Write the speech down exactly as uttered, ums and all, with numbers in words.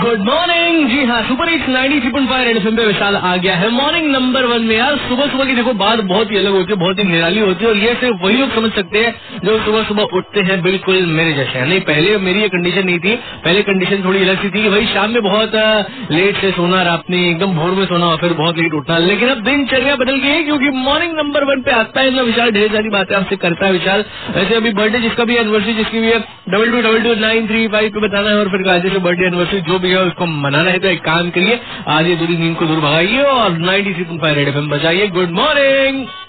Good morning. जी हाँ, super hits ninety three point five red FM पे विशाल आ गया है मॉर्निंग नंबर वन में। यार सुबह सुबह की देखो बात बहुत ही अलग होती है, बहुत ही निराली होती है, और ये सिर्फ वही लोग समझ सकते हैं जो सुबह सुबह उठते हैं बिल्कुल मेरे जैसे। नहीं, पहले मेरी ये कंडीशन नहीं थी, पहले कंडीशन थोड़ी अलग सी थी। वही शाम में बहुत लेट से सोना, रात में एकदम भोर में सोना और फिर बहुत लेट उठना। लेकिन अब दिनचर्या बदल गई है, क्योंकि मॉर्निंग नंबर वन पे आता है ना विशाल, ढेर सारी बातें आपसे करता है विशाल। वैसे अभी बर्थडे जिसका भी एनिवर्सरी जिसकी भी है double two double two nine three five पे बताना है, और फिर आज से बर्थडे एनिवर्सरी जो भी है उसको मनाना है। तो एक काम करिए, आज ये दूरी नींद को दूर भगाइए और ninety three point five red FM बजाइए। Good morning.